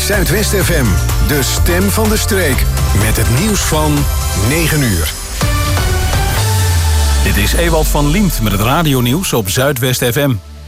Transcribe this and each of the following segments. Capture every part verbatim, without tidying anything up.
Zuidwest F M, de stem van de streek. Met het nieuws van negen uur. Dit is Ewald van Liemt met het radionieuws op Zuidwest F M.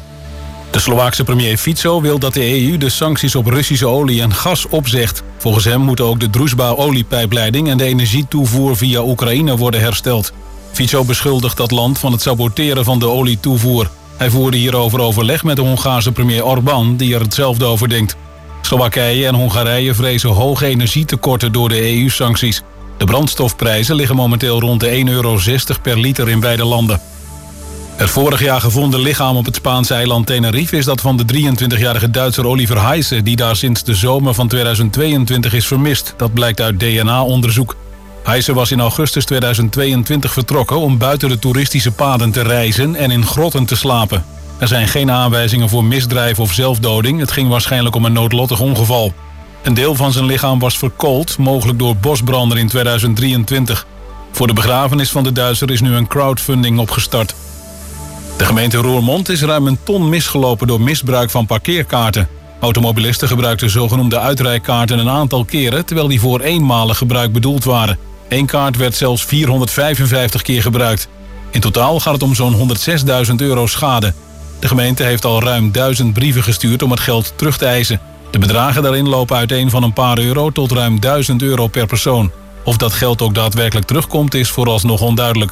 De Slovaakse premier Fico wil dat de E U de sancties op Russische olie en gas opzegt. Volgens hem moeten ook de Druzhba-oliepijpleiding en de energietoevoer via Oekraïne worden hersteld. Fico beschuldigt dat land van het saboteren van de olietoevoer. Hij voerde hierover overleg met de Hongaarse premier Orbán, die er hetzelfde over denkt. Slowakije en Hongarije vrezen hoge energietekorten door de E U-sancties. De brandstofprijzen liggen momenteel rond de één euro zestig per liter in beide landen. Het vorig jaar gevonden lichaam op het Spaanse eiland Tenerife is dat van de drieëntwintigjarige Duitser Oliver Heise, die daar sinds de zomer van tweeduizend tweeëntwintig is vermist. Dat blijkt uit D N A-onderzoek. Heise was in augustus tweeduizend tweeëntwintig vertrokken om buiten de toeristische paden te reizen en in grotten te slapen. Er zijn geen aanwijzingen voor misdrijf of zelfdoding. Het ging waarschijnlijk om een noodlottig ongeval. Een deel van zijn lichaam was verkoold, mogelijk door bosbranden in tweeduizend drieëntwintig. Voor de begrafenis van de Duitser is nu een crowdfunding opgestart. De gemeente Roermond is ruim een ton misgelopen door misbruik van parkeerkaarten. Automobilisten gebruikten zogenoemde uitrijkaarten een aantal keren, terwijl die voor eenmalig gebruik bedoeld waren. Eén kaart werd zelfs vierhonderdvijfenvijftig keer gebruikt. In totaal gaat het om zo'n honderdzesduizend euro schade. De gemeente heeft al ruim duizend brieven gestuurd om het geld terug te eisen. De bedragen daarin lopen uiteen van een paar euro tot ruim duizend euro per persoon. Of dat geld ook daadwerkelijk terugkomt is vooralsnog onduidelijk.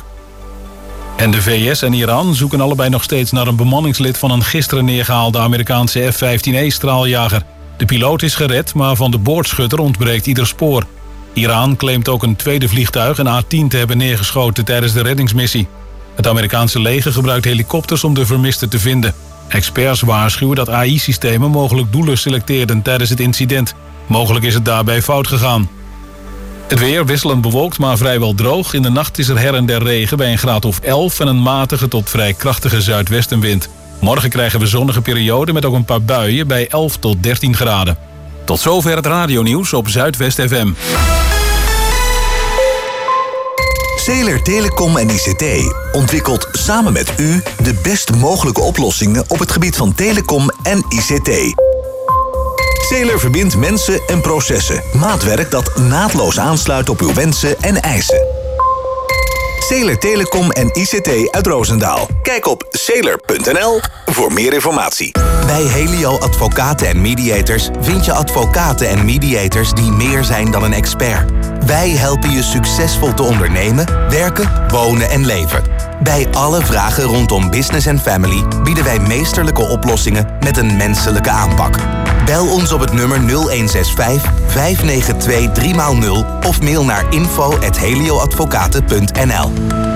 En de V S en Iran zoeken allebei nog steeds naar een bemanningslid van een gisteren neergehaalde Amerikaanse F vijftien E-straaljager. De piloot is gered, maar van de boordschutter ontbreekt ieder spoor. Iran claimt ook een tweede vliegtuig, een A tien, te hebben neergeschoten tijdens de reddingsmissie. Het Amerikaanse leger gebruikt helikopters om de vermisten te vinden. Experts waarschuwen dat A I-systemen mogelijk doelen selecteerden tijdens het incident. Mogelijk is het daarbij fout gegaan. Het weer wisselend bewolkt, maar vrijwel droog. In de nacht is er her en der regen bij een graad of elf en een matige tot vrij krachtige zuidwestenwind. Morgen krijgen we zonnige perioden met ook een paar buien bij elf tot dertien graden. Tot zover het radionieuws op Zuidwest F M. Zeeler Telecom en I C T ontwikkelt samen met u de best mogelijke oplossingen op het gebied van telecom en I C T. Zeeler verbindt mensen en processen. Maatwerk dat naadloos aansluit op uw wensen en eisen. Zeeler Telecom en I C T uit Roosendaal. Kijk op zeeler punt n l voor meer informatie. Bij Helio Advocaten en Mediators vind je advocaten en mediators die meer zijn dan een expert. Wij helpen je succesvol te ondernemen, werken, wonen en leven. Bij alle vragen rondom business en family bieden wij meesterlijke oplossingen met een menselijke aanpak. Bel ons op het nummer nul een zes vijf, vijf negen twee, drie nul of mail naar info at helioadvocaten punt n l.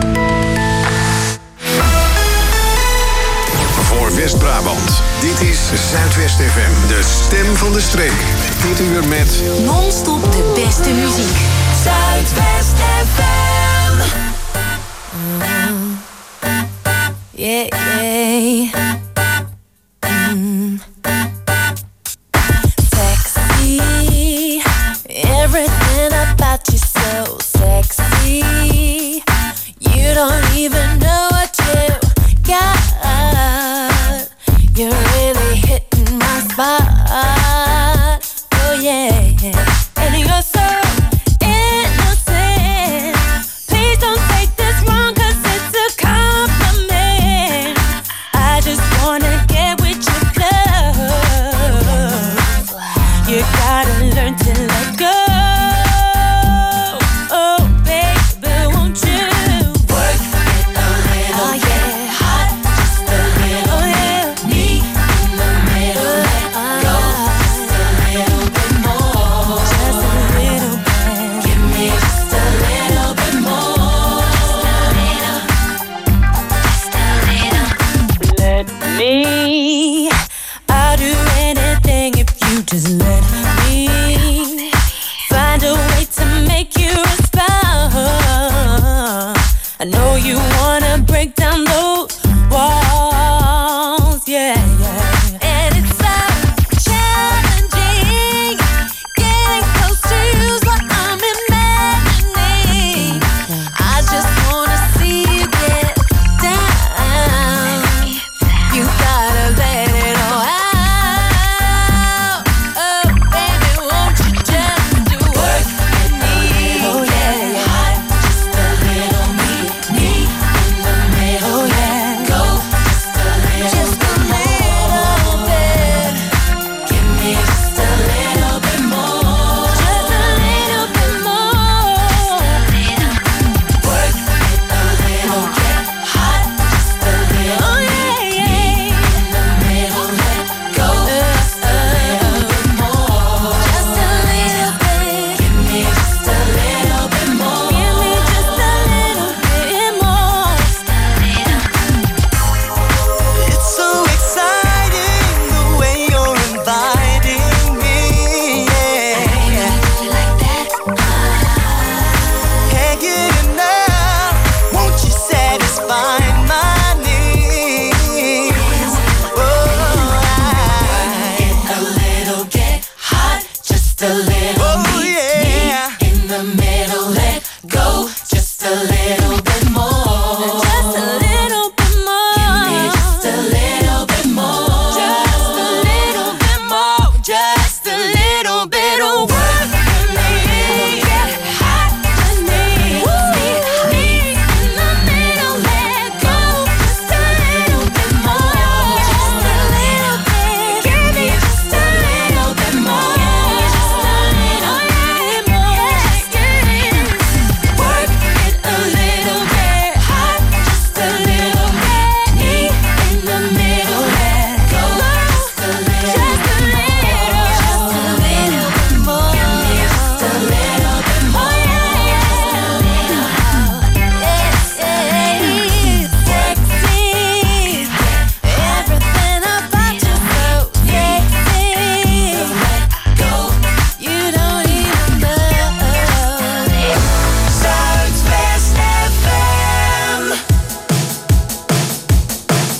Voor West-Brabant, dit is Zuidwest F M, de stem van de streek. Dit uur met non-stop de beste muziek. Zuidwest F M. Mm. Yeah, yeah. Mm. Sexy. Everything about you so sexy. You don't even know what you got. You're really hitting my spot. Oh yeah, and you're so innocent.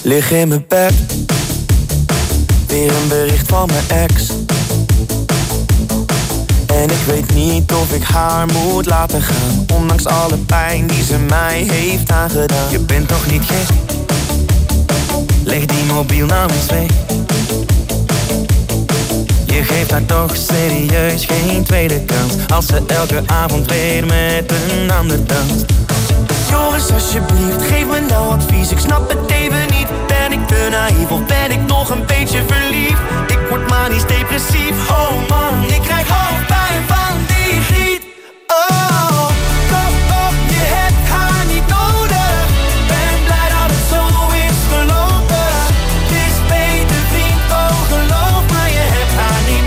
Lig in mijn bed, weer een bericht van mijn ex. En ik weet niet of ik haar moet laten gaan, ondanks alle pijn die ze mij heeft aangedaan. Je bent toch niet gek? Leg die mobiel nou eens weg. Je geeft haar toch serieus geen tweede kans, als ze elke avond weer met een ander danst. Jongens, alsjeblieft, geef me nou advies, ik snap het even niet. Ben ik te naïef of ben ik nog een beetje verliefd? Ik word manisch depressief, oh man, ik krijg hoofdpijn van die griet. Oh, kom op, je hebt haar niet nodig. Ben blij dat het zo is gelopen. Het is beter vriend, oh geloof me, je hebt haar niet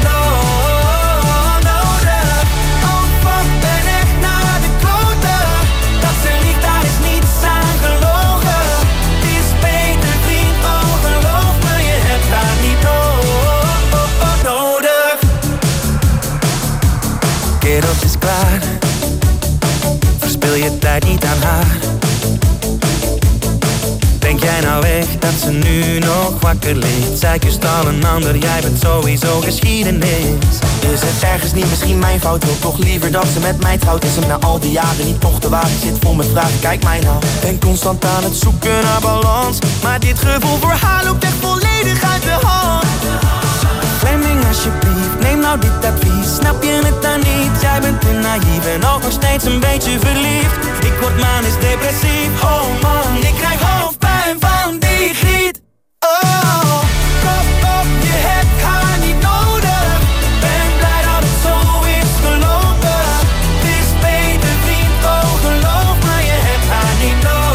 nodig. Oh fuck, ben echt naar de kloten. Dat ze liegt, daar is niets aan gelogen. Het is beter vriend, oh geloof me, je hebt haar niet nodig. Kerels is klaar, verspil je tijd niet aan haar. Denk jij nou echt dat ze nu nog wakker ligt? Zij kust al een ander, jij bent sowieso geschiedenis. Is het ergens niet misschien mijn fout? Wil toch liever dat ze met mij trouwt? Is hem na al die jaren niet toch te waar? Ik zit vol met vragen, kijk mij nou. Ben constant aan het zoeken naar balans, maar dit gevoel voor haar loopt echt volledig uit de hand. Fleming alsjeblieft, neem nou dit advies. Snap je het dan niet? Jij bent te naïef en ook nog steeds een beetje verliefd. Ik word manisch depressief, oh man, ik krijg hoofdpijn van die griet. Oh, kop op, je hebt haar niet nodig. Ben blij dat het zo is gelopen. Het is beter vriend, oh geloof me, je hebt haar niet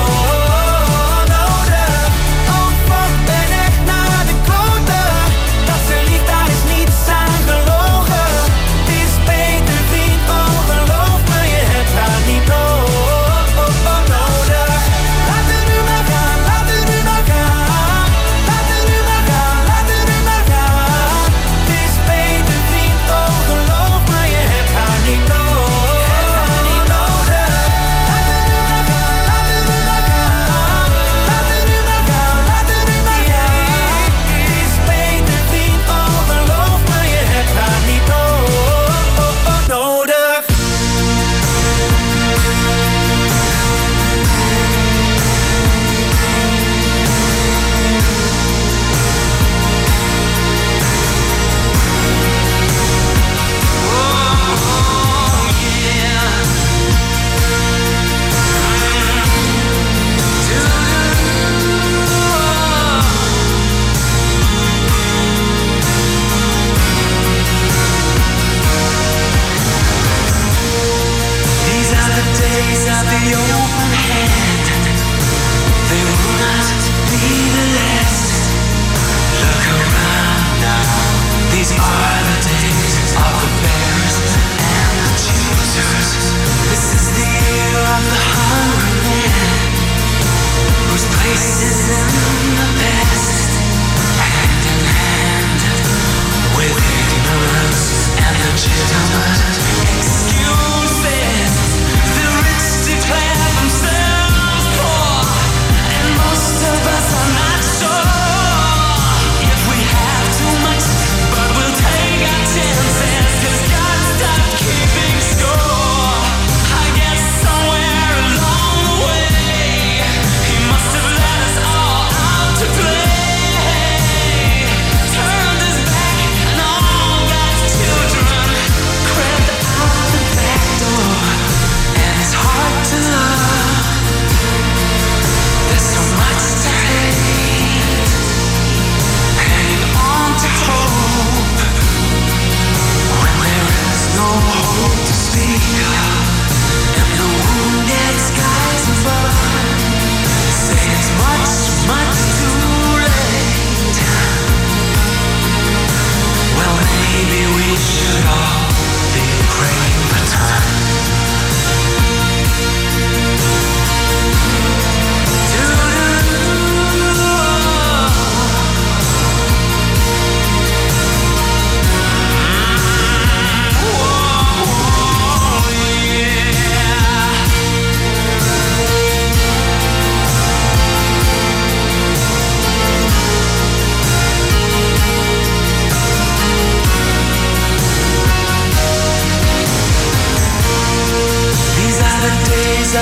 nodig. Oh fuck, ben echt naar de kloten. Dat ze liegt, daar is niets aan gelogen. Het is beter vriend, oh geloof me, je hebt haar niet nodig. Laat het nu maar gaan, laat het nu maar gaan.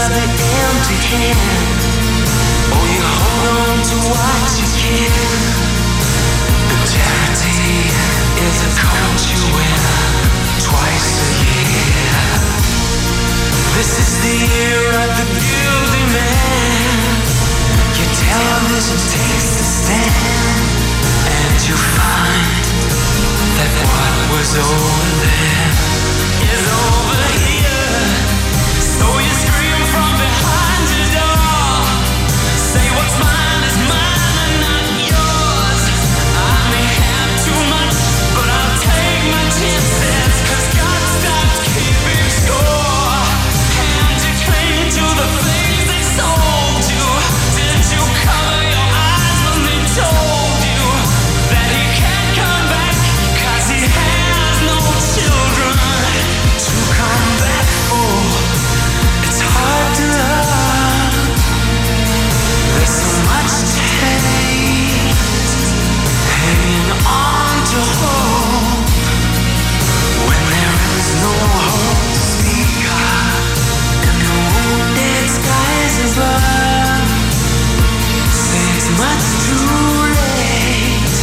just the empty hand. Oh, you hold on to what you can. But charity is a coat you wear twice a year. This is the year of the beauty man. Your television takes a stand, and you find that what was over there is over here. So you scream from behind your door, say what's mine is mine and not yours. I may have too much, but I'll take my chances, 'cause God stopped keeping score. And you cling to the things they sold you. Did you cover your eyes when they told you that he can't come back, 'cause he has no children to come back for? It's hard to love. There's so much hate hanging on to hope when there is no hope to speak of, and the wounded skies above say it's much too late.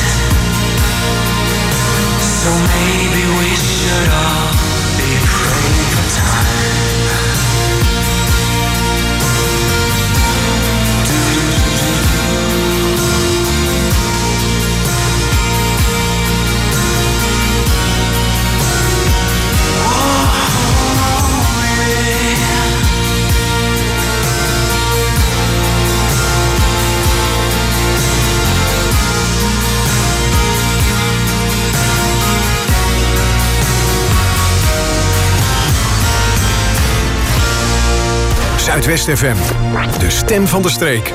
So maybe we should all be praying for time. Zuidwest F M, de stem van de streek.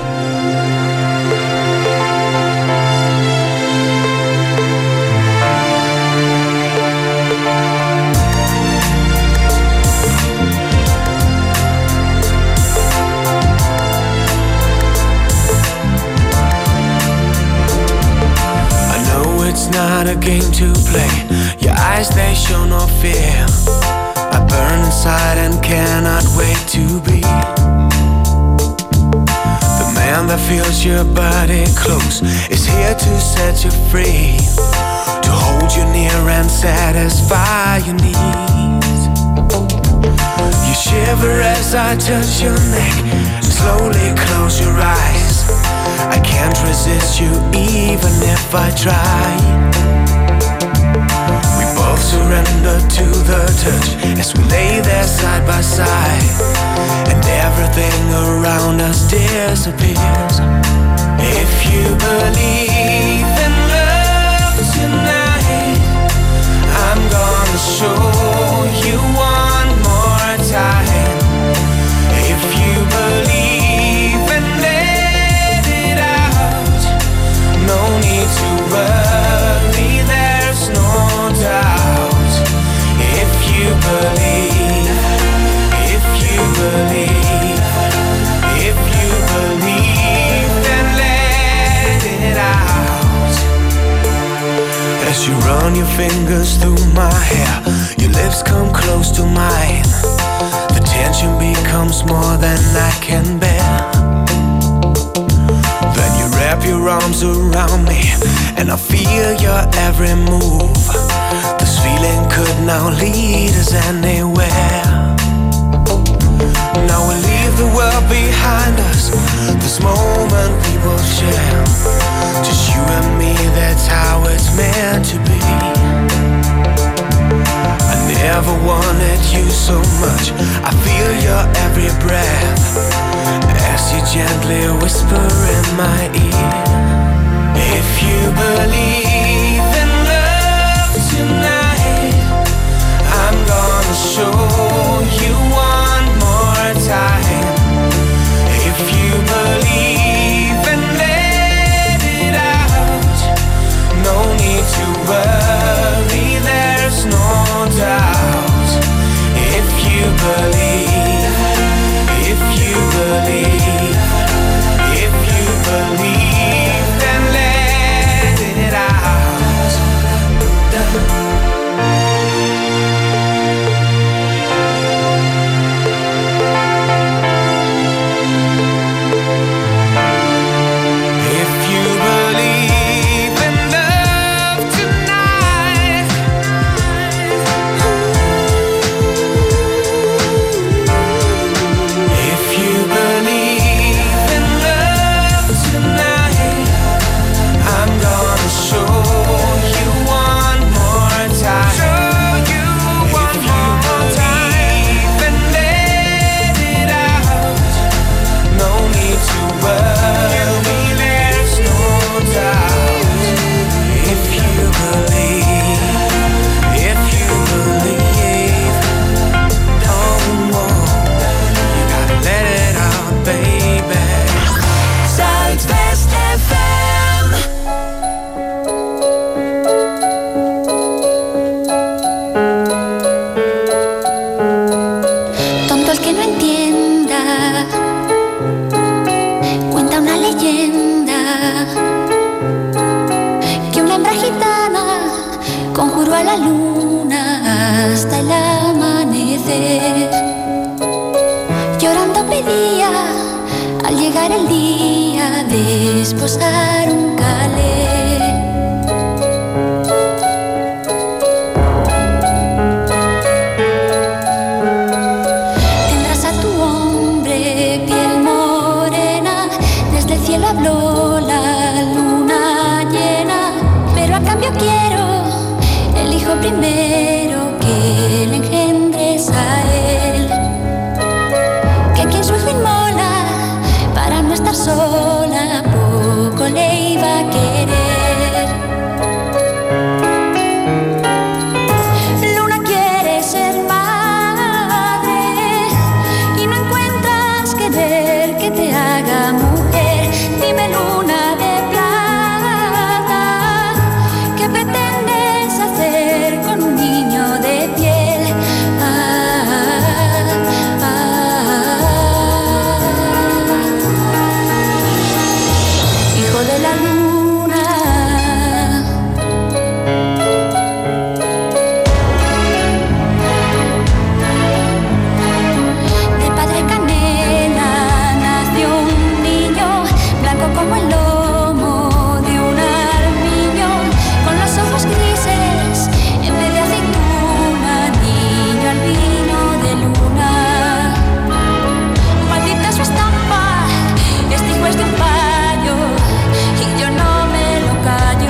It's not a game to play. Your eyes, they show no fear. I burn inside and cannot wait to be the man that feels your body close, is here to set you free, to hold you near and satisfy your needs. You shiver as I touch your neck, slowly close your eyes. I can't resist you even if I try. We both surrender to the touch as we lay there side by side, and everything around us disappears. If you believe in love tonight, I'm gonna show you one more time. If you believe in no need to worry, there's no doubt. If you believe, if you believe, if you believe, then let it out. As you run your fingers through my hair, your lips come close to mine. The tension becomes more than I can bear. Wrap your arms around me, and I feel your every move. This feeling could now lead us anywhere. Now we leave the world behind us, this moment we will share. Just you and me, that's how it's meant to be. I never wanted you so much, I feel your every breath as you gently whisper in my ear. If you believe in love tonight, I'm gonna show you one more time. If you believe and let it out, no need to worry, there's no doubt. If you believe, if you believe, if you believe, then let it out. a la luna hasta el amanecer. Llorando pedía al llegar el día de esposar un calé. Tendrás a tu hombre piel morena, desde el cielo habló la luna llena, pero a cambio quiero el hijo primero que le engendres a él, que quien su hijo inmola para no estar sola, poco le iba a querer. Luna quiere ser madre y no encuentras querer que te haga mujer. Dime, luna de plata, ¿qué pretendes hacer con un niño de piel? Ah, ah, ah. Hijo de la luna, de padre canela nació un niño, blanco como el lomo de un armiño, con los ojos grises en vez de aceituna, niño albino de luna. Maldita su estampa, este hijo es de un payo y yo no me lo callo.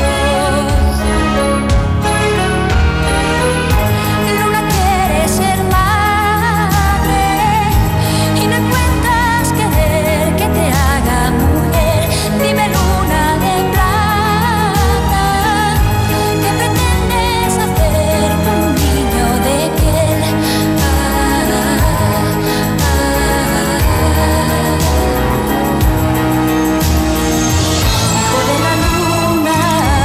Luna quiere ser madre y no encuentras querer que te haga mujer. Dime, luna de plata, ¿qué pretendes hacer con un niño de piel? Ah, ah, Hijo de la luna.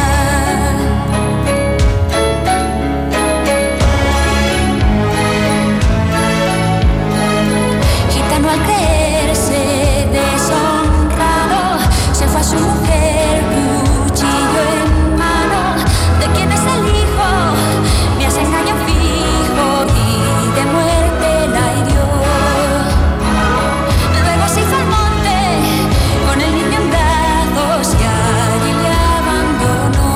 Gitano al creerse deshonrado se fue a su mujer, cuchillo en mano. ¿De quién es el hijo? Me hace engaño fijo y de muerte la hirió. Luego se hizo al monte con el niño en brazos y allí le abandonó.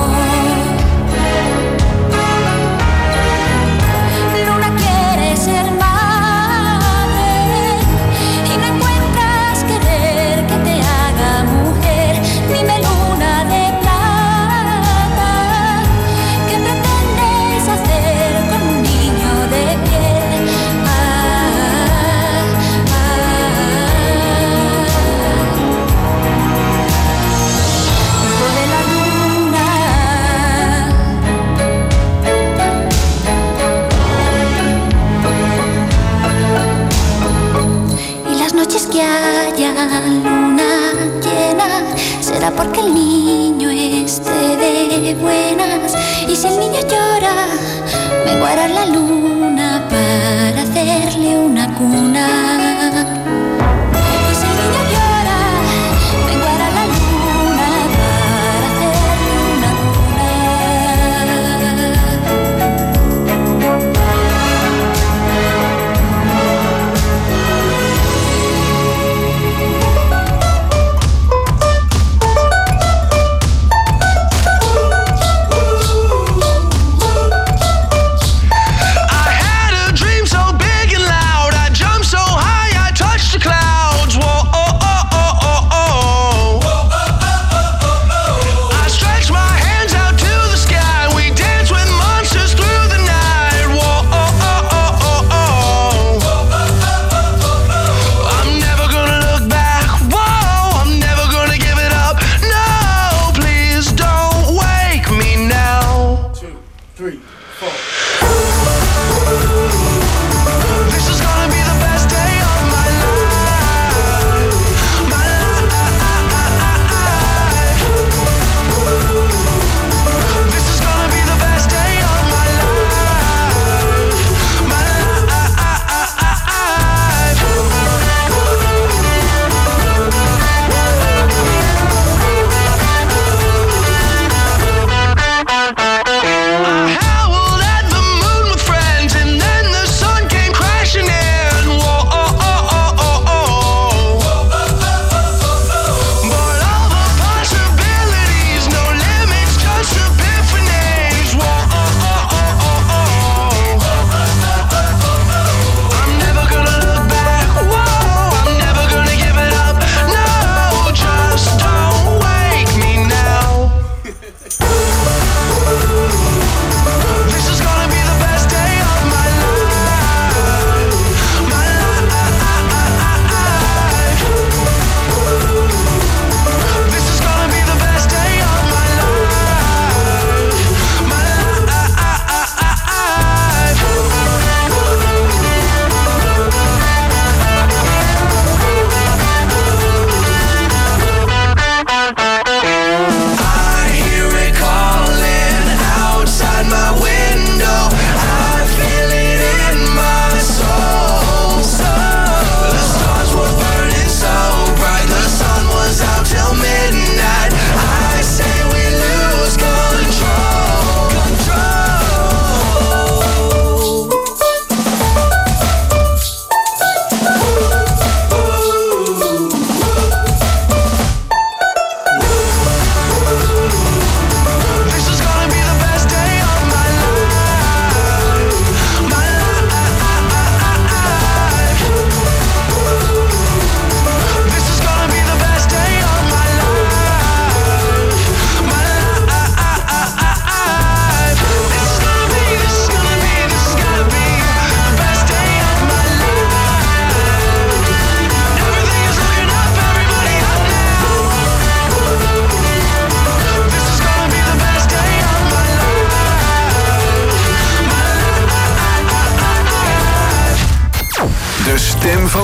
Luna quiere ser madre y no encuentras querer que te haga mujer. Dime, luna de plata, ¿qué pretendes hacer con un niño de piel? Ah, ah, Hijo de la luna. Y las noches que haya luna llena será porque el niño esté de buenas. Y si el niño llora, vengo a arar la luna para hacerle una cuna. Y si el niño llora, vengo a arar la luna para hacerle una cuna. I had a dream so big and loud, I jumped so high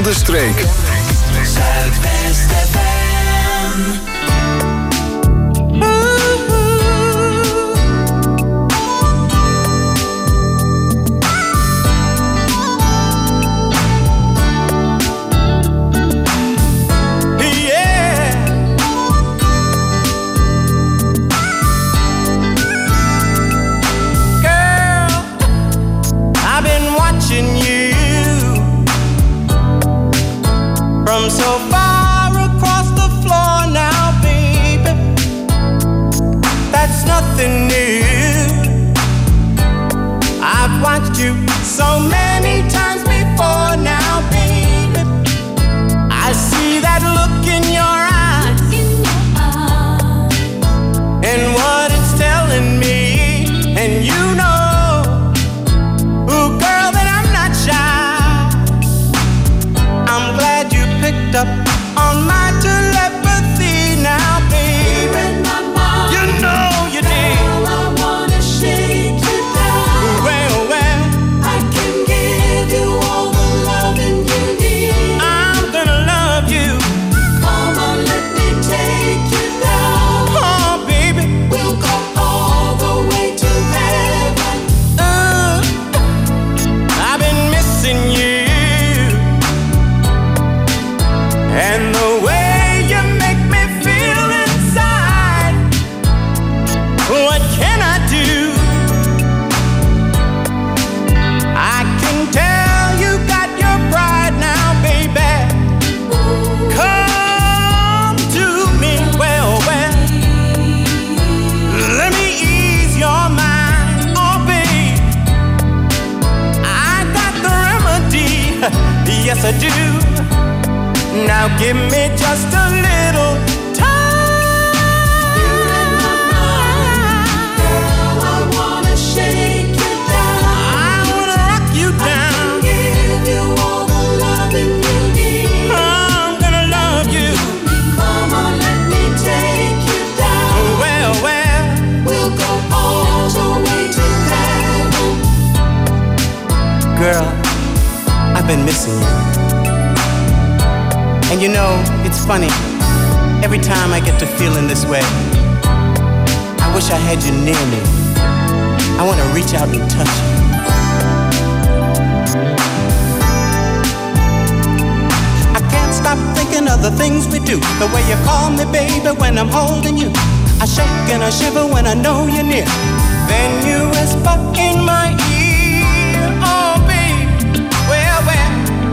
van de streek. Zuidwest F M. From so far across the floor now, baby, that's nothing new. I've watched you so many times before now, baby. I see that look in your eyes, and what it's telling me, and you know, ooh, girl, that I'm not shy. I'm glad you picked up on my telepathy now, baby. You know you did. Girl, I wanna shake you down. Well, well, I can give you all the loving you need. I'm gonna love you. Come on, let me take you down. Oh, baby, We'll go all the way to heaven. uh, I've been missing you, and the way you make me feel inside. What can I do? I can tell you got your pride now, baby. Come to me, well, well. Let me ease your mind, oh babe. I got the remedy, yes I do. Now give me just a little time. Girl, I wanna shake you down. I wanna rock you down. Give you all the loving you need. I'm gonna love you. Come on, let me take you down. Well, well, We'll go all the way to heaven. girl, I've been missing you. And you know, it's funny. Every time I get to feeling this way, I wish I had you near me. I want to reach out and touch you. I can't stop thinking of the things we do. The way you call me, baby, when I'm holding you. I shake and I shiver when I know you're near. Then you whisper in my ear, oh, babe, well, well.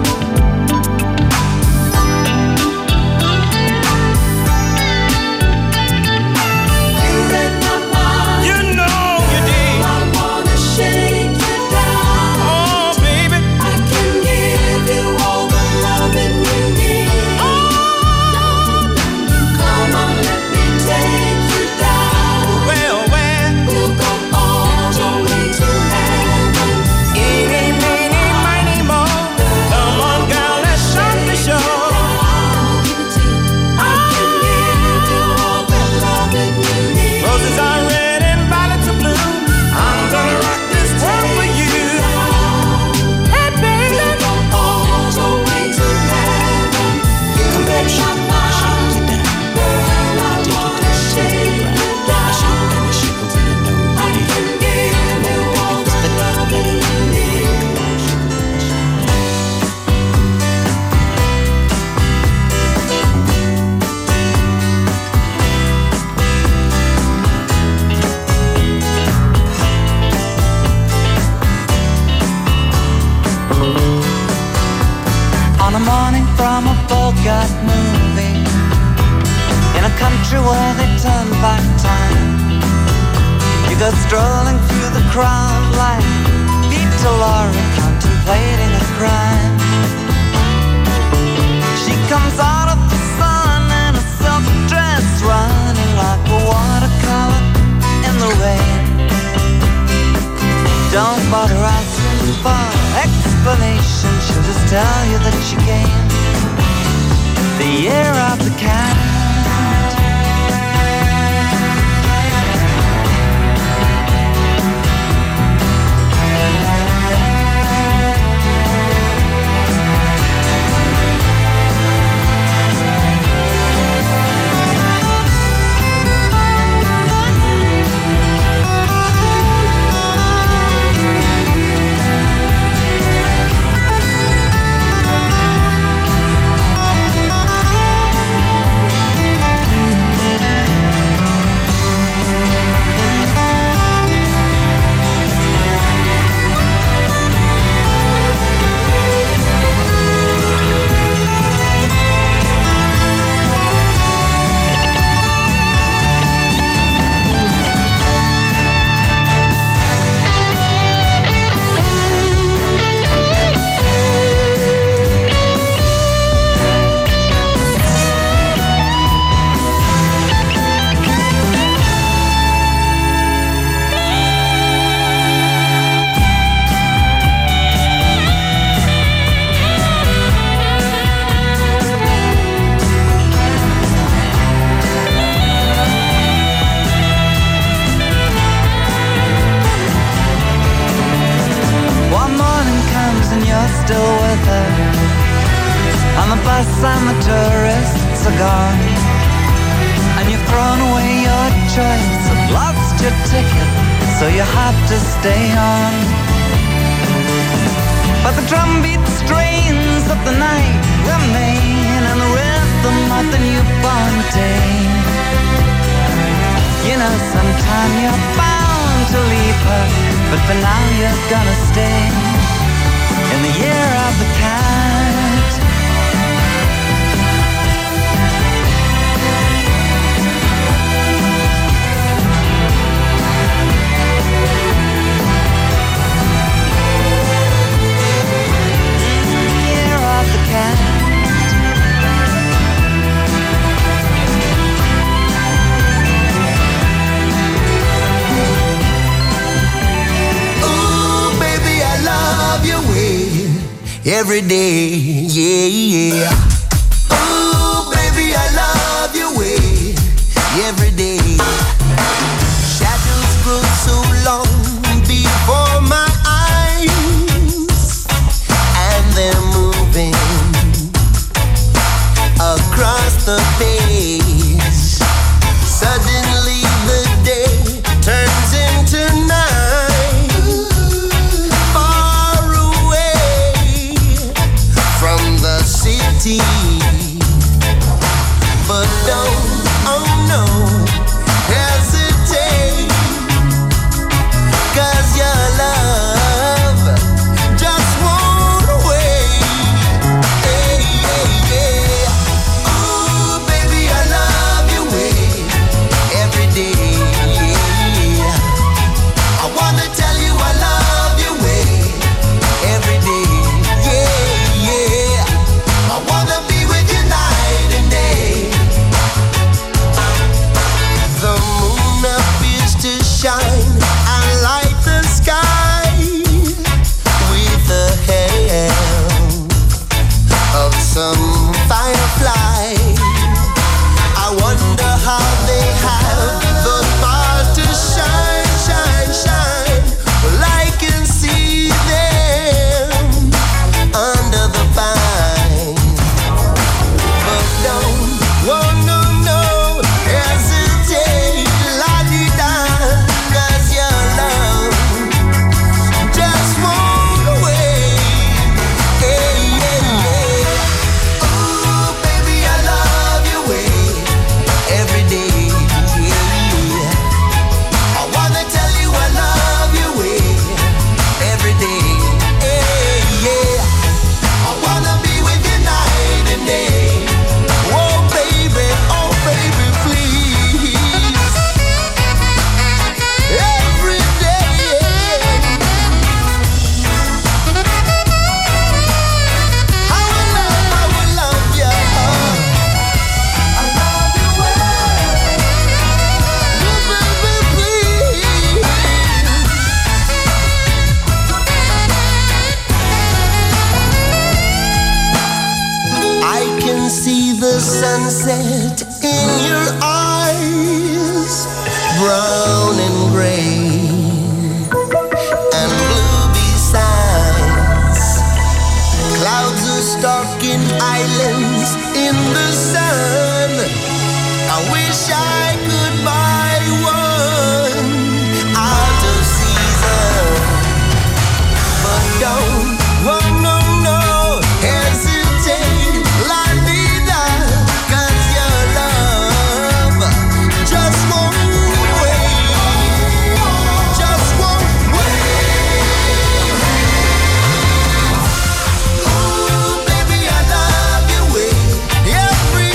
You read my mind. You know you did. I wanna shake you down. Oh, baby. I can give you all the loving you need. Come on, let me take you down. Well, well. We'll go all the way to heaven. Eeny, meeny, miny, moe. Come on, girl, let's shut the show. I can give you all the loving you need. Roses are red and violets are blue. I'm gonna rock this world for you. Hey, baby. We'll go all the way to heaven. Come back, shake it down, shake it down. Girl, I wanna shake you down. I can give you all the loving you need. On a morning from a Bogart movie, in a country where they turn back time, you go strolling through the crowd like Peter Lorre contemplating a crime. She comes out of the sun in a silk dress, running like a watercolor in the rain. Don't bother asking for explanation, she'll just tell you that she came the year of the cat. tourists are gone, and you've thrown away your choice and lost your ticket, so you have to stay on. But the drumbeat strains of the night remain, and the rhythm of the newborn day. You know, sometime you're bound to leave her, but for now you're gonna stay in the year of the cat. Year of the cat. Every day, yeah, yeah. Ooh, baby, I love your way. Every day. Shadows grow so long before my eyes, and they're moving across the page. Suddenly the day turns into night. Far away from the city, but don't, oh no, hesitate, 'cause your love just won't wait. Hey, hey, yeah. Ooh, baby, I love your way every day. Yeah. I wanna tell you I love your way every day. Yeah, yeah. I wanna be with you night and day. The moon appears to shine and light the sky with the help of some firefly. I wonder how they have those stars to shine, shine, shine. Well, I can see them under the vine. But don't, oh no, no, hesitate, la-di-da, 'cause your love just won't wait. Hey, yeah, yeah. Ooh, baby, I love your way every day. Yeah. I wanna tell you I love your way every day. Hey, yeah. I wanna be with you night and day. Oh, baby, oh, baby, please. Every day. I will love, I will love you. I love you well. Oh, baby, please. I can see the sunset in your eyes, brown and gray and blue besides. Clouds are stalking islands in the sun. I wish I could buy one out of season. But don't, oh no, no, hesitate, la-di-da, 'cause your love just won't wait, just won't wait. Ooh, baby, I love your way every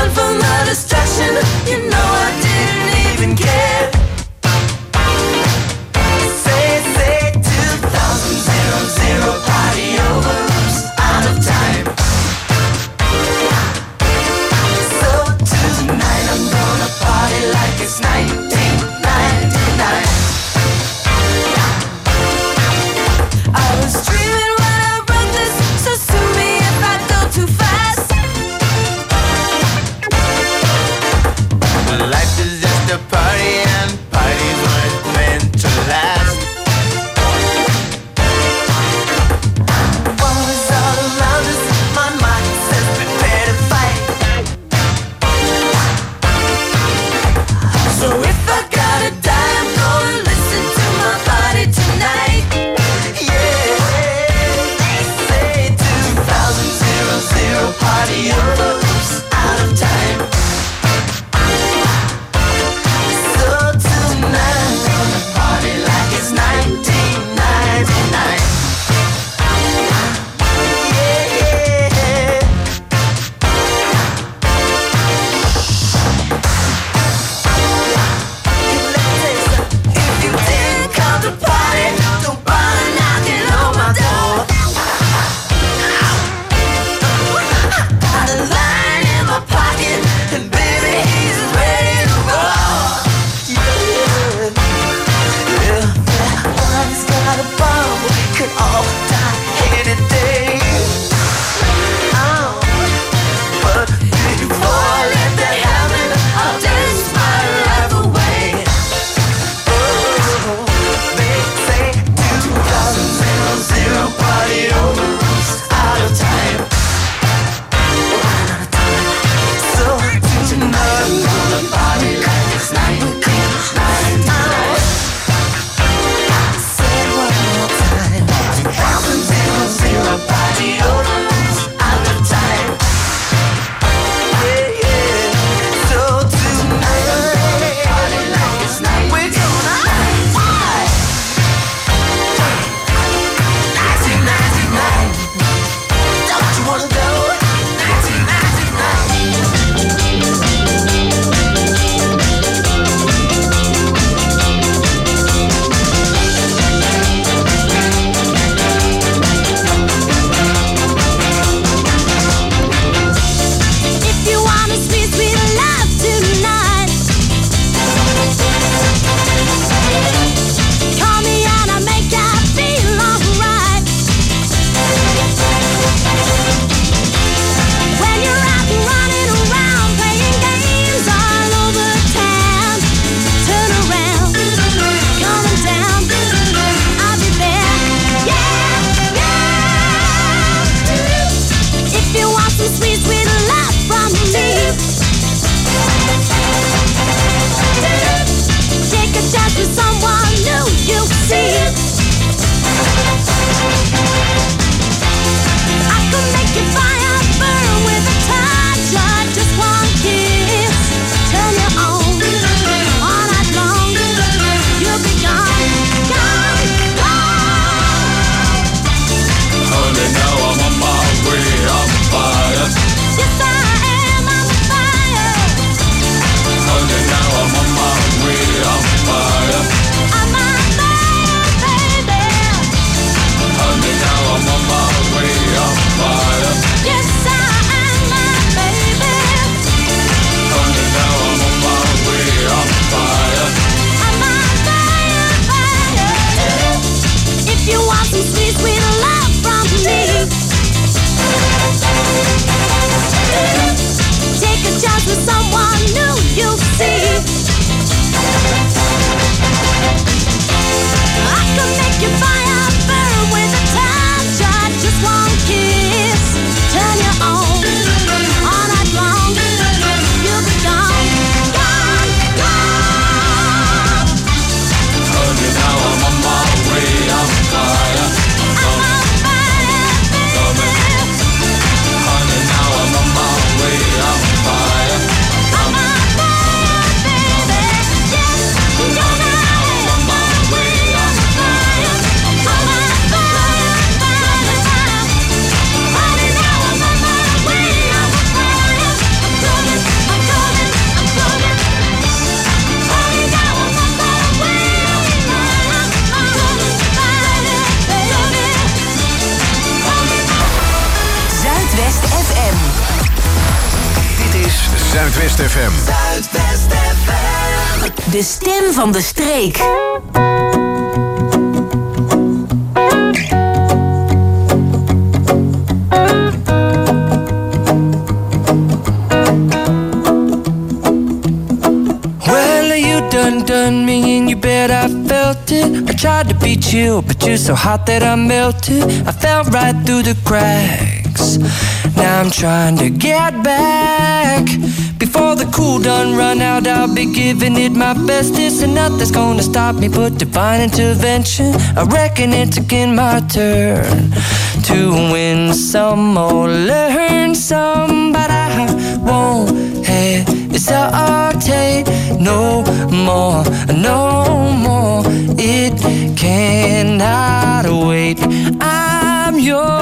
run from the distraction. You know I didn't even care. Say, say, two thousand, zero, zero, party over, oops, out of time. So tonight I'm gonna party like it's nineteen ninety-nine. I was dreaming when I wrote this, so sue me if I go too fast. Life Zuidwest F M. Zuidwest F M. De stem van de streek. Done, done me and you bet I felt it. I tried to be chill, but you're so hot that I melted. I fell right through the cracks. Now I'm trying to get back. Before the cool done run out, I'll be giving it my bestest, and nothing's gonna stop me but divine intervention. I reckon it's again my turn to win some or learn some, but I won't hesitate no more, no more. It cannot wait. I'm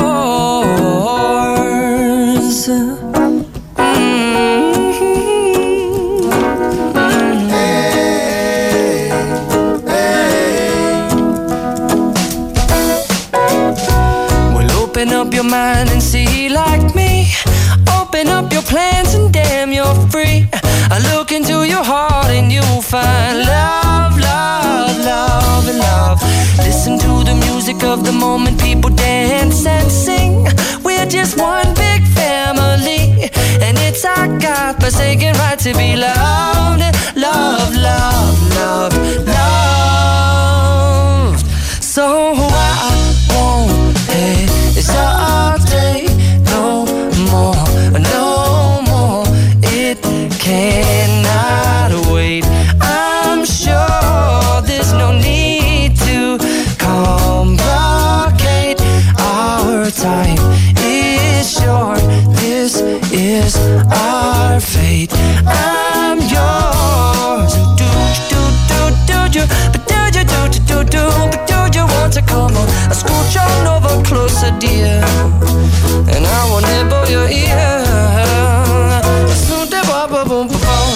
yours. Open up your mind and see like me. Open up your plans and damn, you're free. I look into your heart and you'll find love, love, love, and love. Listen to the music of the moment, people dance and sing. We're just one big family, and it's our God-forsaken right to be loved. Love, love, love, loved. So I won't hesitate no more, no more. It cannot wait. I'm sure there's no need to complicate. Our time is short. This is our fate. I'm yours. Do do do do do, but do you do do do do, but do you want to come on? I scooch on over closer, dear, and I will nibble your ear. Soon de ba ba boom ba boom.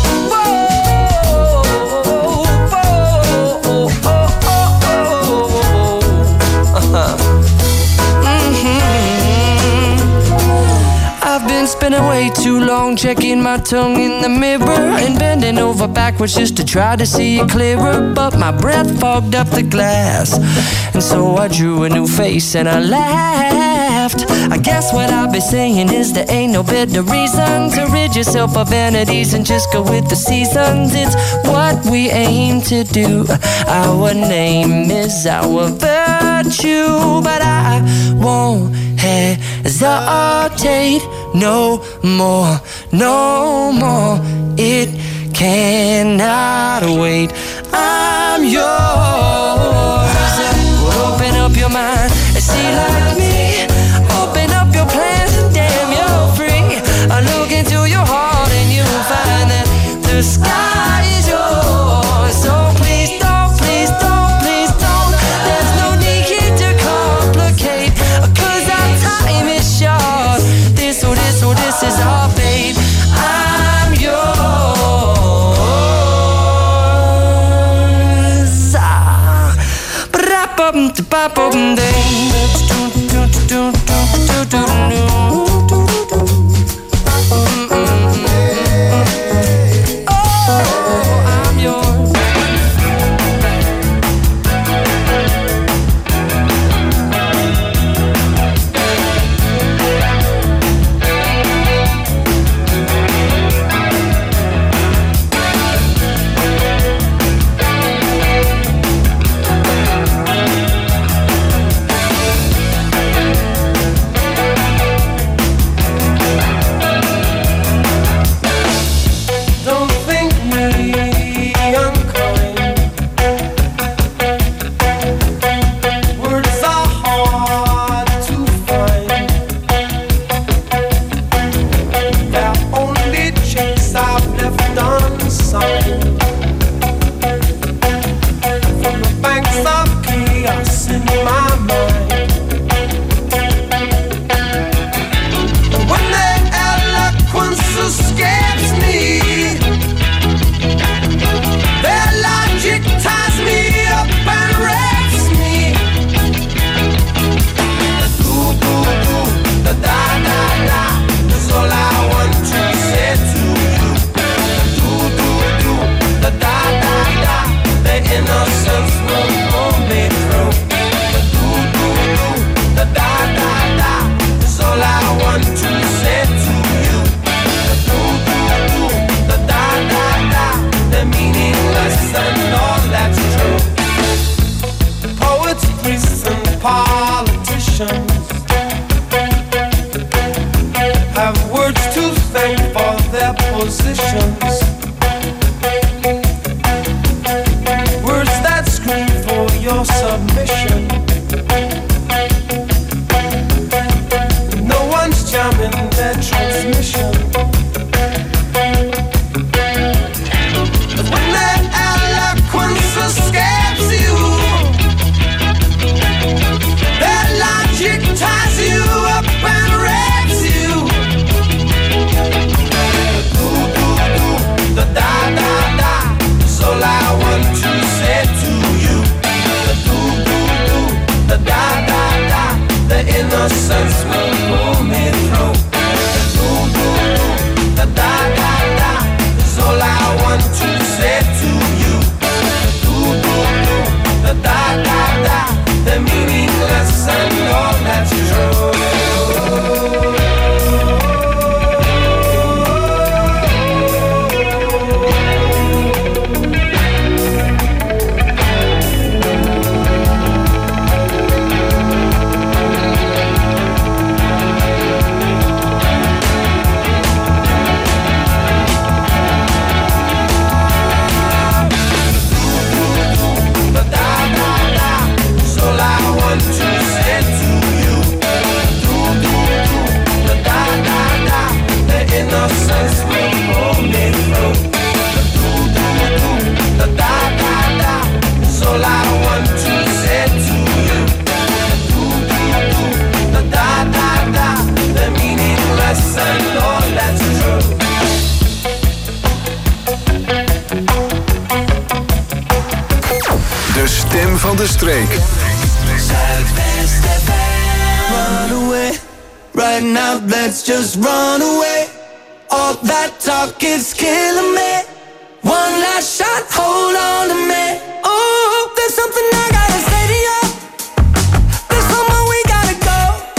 I've been spending way too long checking my tongue in the mirror and bending over backwards just to try to see it clearer, but my breath fogged up the glass, and so I drew a new face and I laughed. I guess what I'll be saying is there ain't no better reason to rid yourself of vanities and just go with the seasons. It's what we aim to do. Our name is our virtue, but I won't hesitate no more, no more. It cannot wait. I'm yours. Open up your mind and see like me. Open up your plans and damn, you're free. I look into your heart and you'll find that the sky is yours. So please don't, please don't, please don't. There's no need here to complicate, 'cause our time is short. This, oh, this, oh, this is our fate. I'm yours. Ah. Ba-da-bum-da-ba-bum-ding. innocence will pull me through. Do, do, do, da, da, da, da, is all I want to say to you. Do, do, do, da, da, da, da, the meaningless and all that's true. Innocence will pull me through. Do, do, do, da, da, da, da, is all I want to say to you. Do, do, do, da, da, da, da, the meaningless and all that's true. De stem van de streek. Zuidwest F M. Run away, right now let's just run away. All that talk is killing me. One last shot, hold on to me. Oh, there's something I gotta say to you. There's somewhere we gotta go.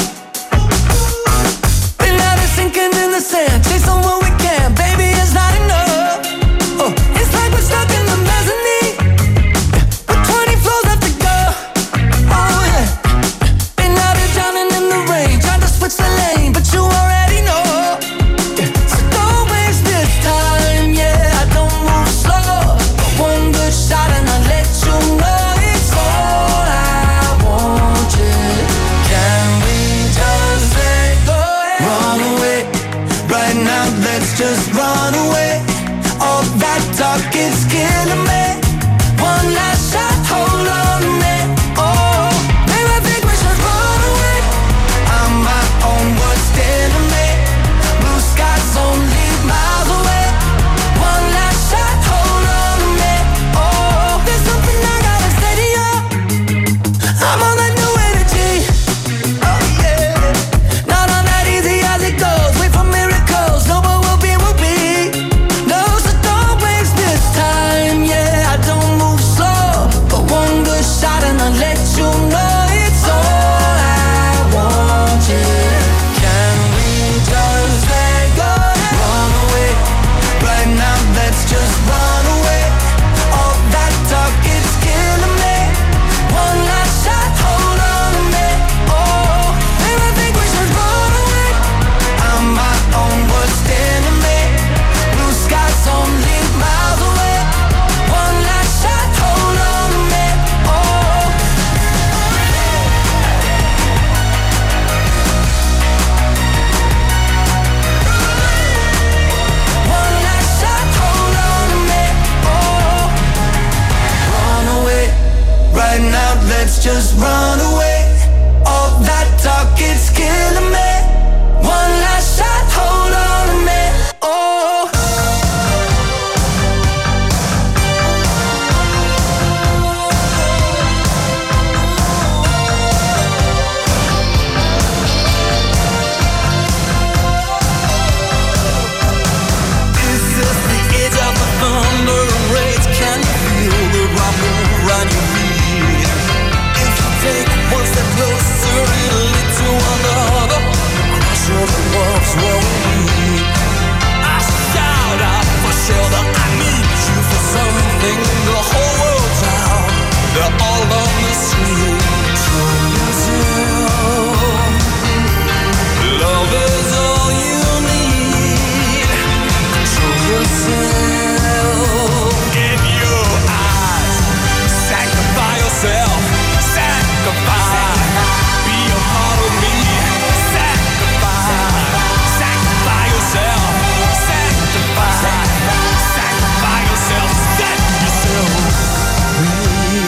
Been out of sinking in the sand, chasing what we can. Baby, it's not enough. Oh, it's like we're stuck in the mezzanine with twenty floors left to go. Oh yeah. Been out here drowning in the rain, trying to switch the lane, but you already know. Just run away. All that talk is killing me. One last shot, hold on to me. Oh, maybe I think we should run away. I'm my own worst enemy. Blue skies only miles away. One last shot, hold on to me. Oh, there's something I gotta say to you. I'm on that new energy. Oh yeah, not on that easy as it goes. Wait for miracles. No, but and I'll let you know it's all I want, yeah. Can we just let go? Run away, right now let's just run away. All that talk is killing me. One last shot, hold on to me. Oh, maybe I think we should run away. I'm my own worst enemy. Blue skies only miles away. One last shot, hold on to me. Right now, let's just run away. All that talk is killing me. One last shot, hold on to me. Oh. This is the edge of the thunder and rage. Can you feel the rumble around your feet? Take one step closer, it'll lead to another. Crush of the wolves where we meet. I shout out for shelter, I need you for something. The whole world's out, they're all on the street. Show yourself, love is all you need. Show yourself, in your eyes, sanctify yourself. Be a part of me. Sanctify, sanctify yourself. Sanctify, sanctify yourself. Set yourself free.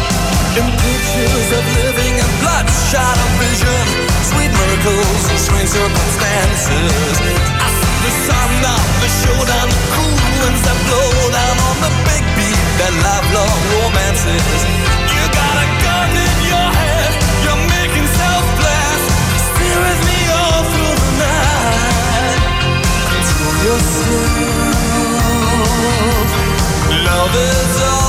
In pictures of living and bloodshot of vision, sweet miracles and strange circumstances. I see the sun off the shore down the cool winds that blow down on the big beat, that lifelong romances. You got a gun in your hand, you're making self-blast. Stay with me all through the night. Control yourself. Love is all